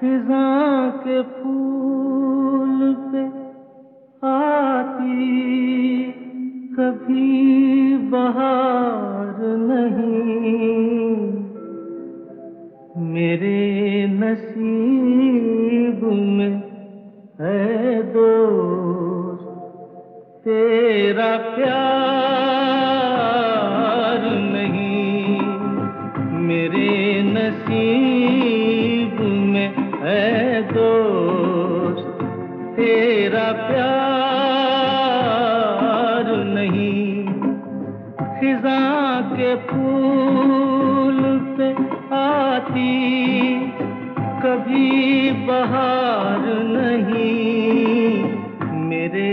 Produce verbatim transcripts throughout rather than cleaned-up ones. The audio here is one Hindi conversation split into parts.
खिज़ां के फूल पे आती कभी बहार नहीं, मेरे नसीब में है दोस्त तेरा प्यार नहीं, मेरे नसीब में है दोस्त तेरा प्यार नहीं। खिज़ां के फूल पे आती कभी बहार नहीं, मेरे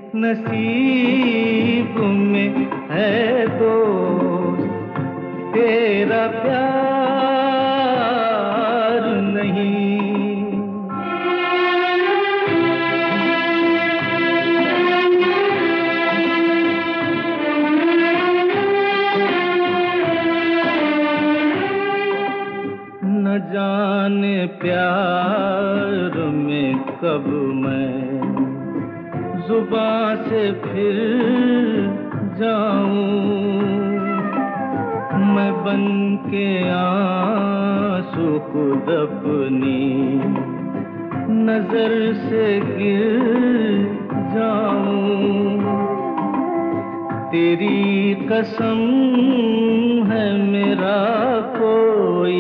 नसीब में है दोस्त तेरा प्यार नहीं। न जाने प्यार में कब मैं जुबां से फिर जाऊं, मैं बन के आंसू खुद अपनी नजर से गिर जाऊं। तेरी कसम है मेरा कोई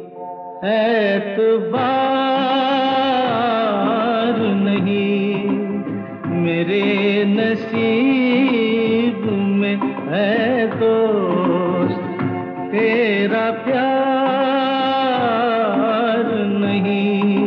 एतबार नहीं, मेरे नसीब में है दोस्त तेरा प्यार नहीं।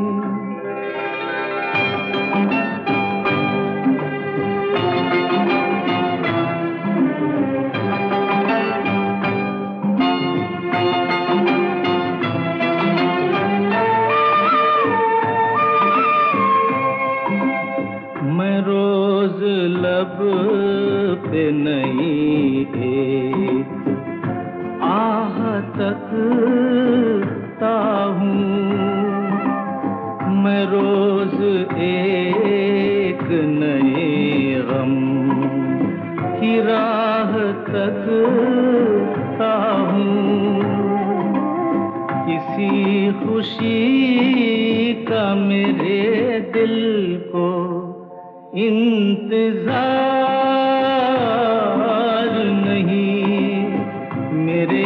मैं रोज लब पे नहीं एक आह तकता हूँ, मैं रोज एक नए गम की राह तकता हूँ। किसी खुशी का मेरे दिल को इंतजार नहीं, मेरे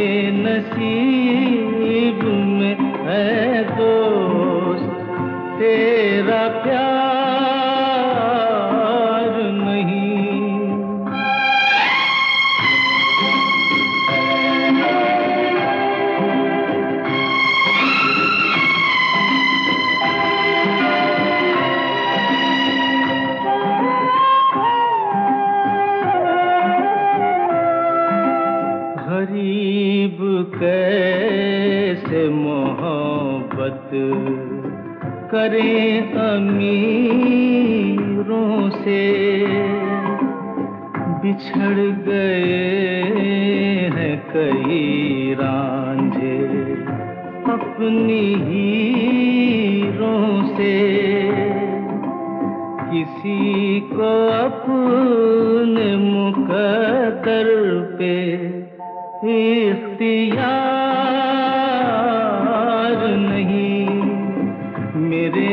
नसीब में है दोस्त तेरा प्यार नहीं। गरीब कैसे मोहब्बत करें अमीरों से, बिछड़ गए हैं कई रांझे अपनी हीरों से। किसी को अपने मुकद्दर पे इख्तियार नहीं, मेरे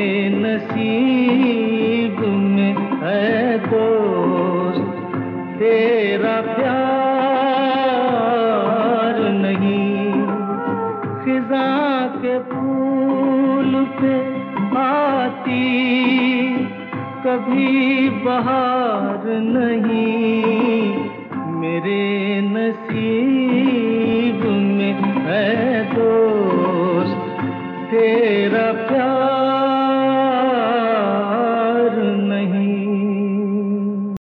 नसीब में है दोस्त तेरा प्यार नहीं। खिज़ां के फूल पे आती कभी बहार नहीं, मेरे नसीब